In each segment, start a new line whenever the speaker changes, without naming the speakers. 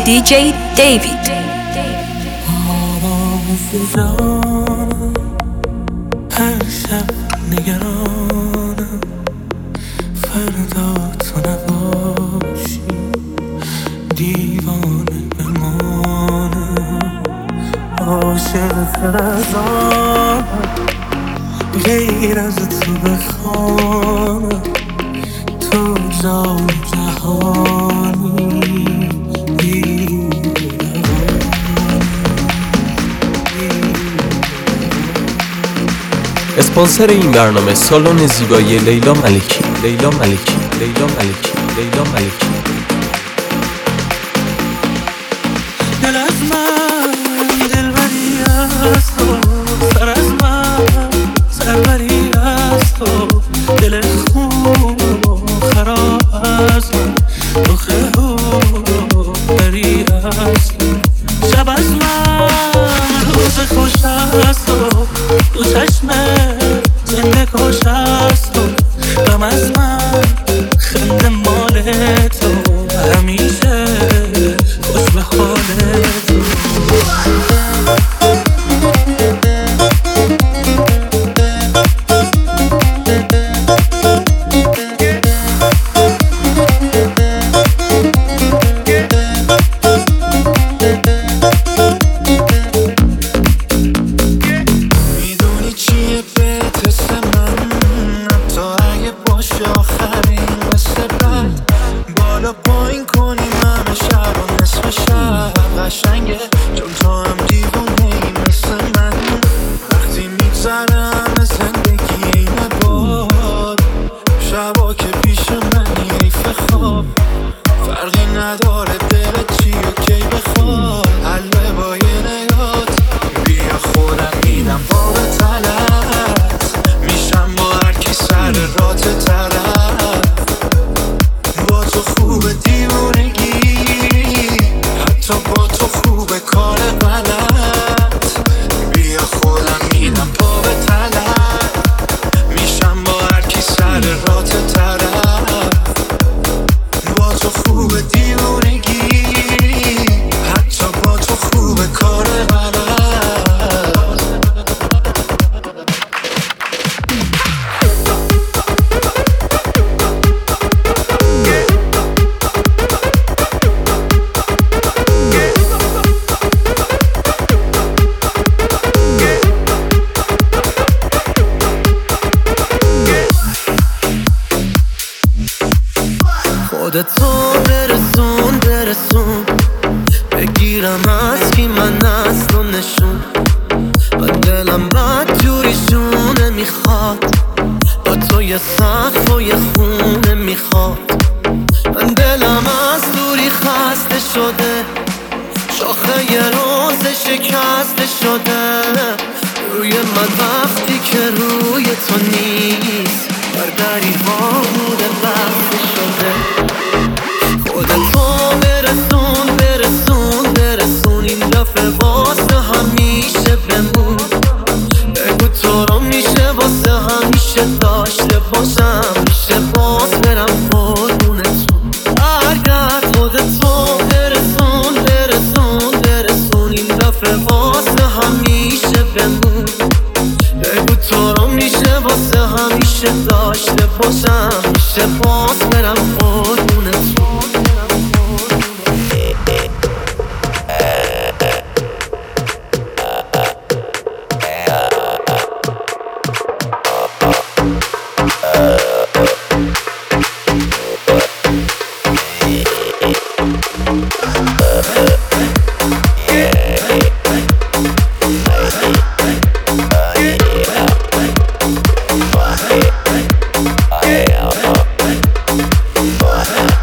DJ David.
هر شب نگرانم فردا تو نباشی، دیوانه بمانم، عاشق تر از آنم، غیر از تو بخوانم، تو جای جهانی.
اسپانسر این برنامه سالن زیبایی لیلا ملکی. لیلا ملکی. لیلا ملکی. لیلا ملکی.
دل از من دلبری از تو، سر از من سربری از تو، دل خوب و خراب از من، دخه بری از تو، شب از من روز خوش از تو، تو چشمه زنده کش از تو، غم از من خنده مال تو، همیشه خوش به حال تو. خودتو برسون بگیرم از کی من اصل و نشون، و دلم بد جوری شونه میخواد، با تو یه سقف و یه خونه میخواد، من دلم از دوری خسته شده، شاخه یه روز شکسته شده، روی من وقتی که روی تو نیست، برداری ها بوده بسته شده. خودتو برسون این دفعه واسه همیشه بمون، بگو تو رو میشه واسه همیشه داشته باشم، میشه باز برم قربونتون. اگر خودتو برسون این دفعه واسه همیشه بمون، بگو تو رو میشه واسه همیشه داشته باشم، میشه باز برم قربونتون.
Yeah.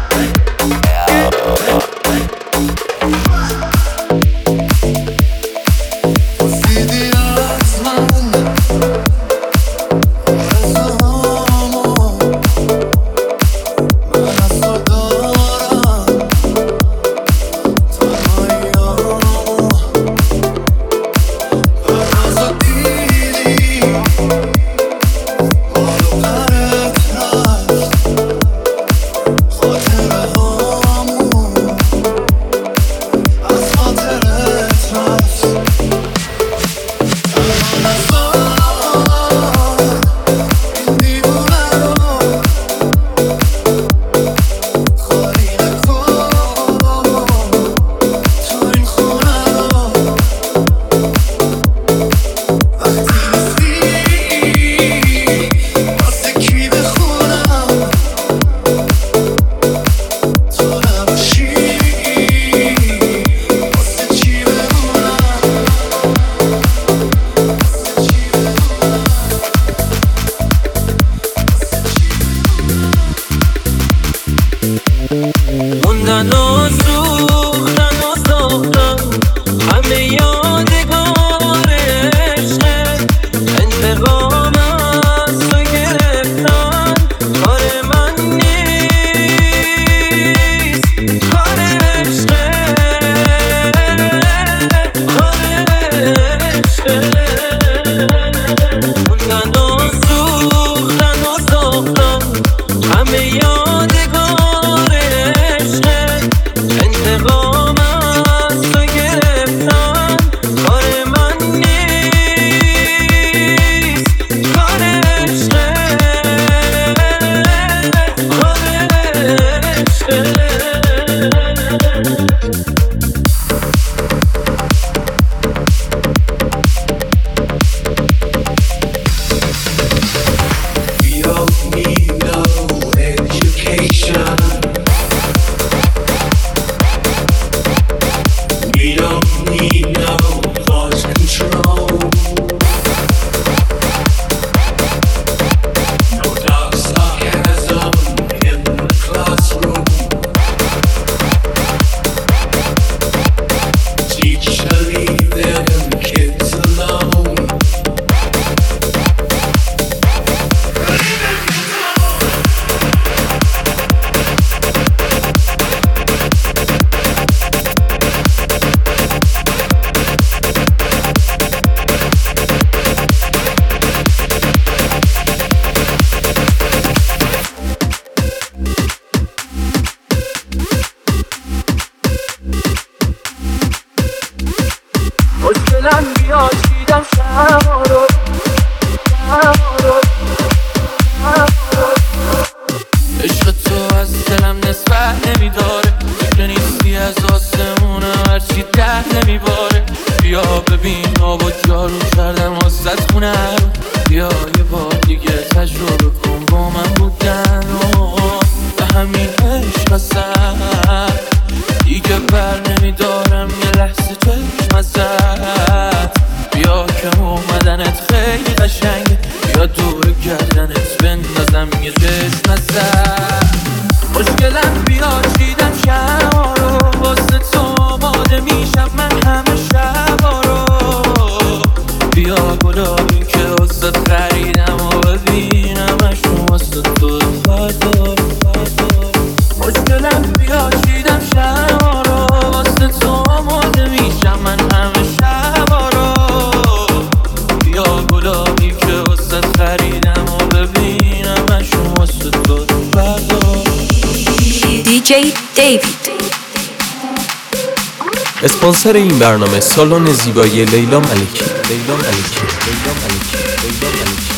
انتقام از تو گرفتن کار من نیست، کار عشقه، کار عشقه. موندن و سوختن و ساختن همه یادگار عشقه. انتقام از تو گرفتن کار من نیست، کار عشقه، کار عشقه. خوشگلم بیا چیدم شما رو، عشق تو از دلم نسبت نمیداره، که نیستی از آسمونه هرچی ده نمیباره. بیا ببین آب و جارو کردم واسه خونه رو، بیا یه بار دیگه تجربه کن با من بودن و به همین عشق اصلا دیگه بر نمیدارم یه لحظه چشم ازت. بیا که اومدنت خیلی قشنگه، بیا دور گردنت بندازم یه چشم ازت. خوشگلم بیا چیدم شما رو، واسه تو آماده میشم من همه شبا رو. بیا گلابی که واسه خریدم و ببینمشون واسه تو فردا. خوشگلم بیا چیدم شما رو، واسه تو آماده میشم من همه شبا رو. بیا گلابی که واسه خریدم و ببینمشون واسه تو فردا.
DJ دیوید.
اسپانسر این برنامه سالن زیبایی لیلا ملکی. لیلا ملکی. لیلا ملکی. لیلا ملکی.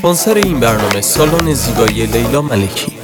اسپانسر این برنامه سالن زیبایی لیلا ملکی.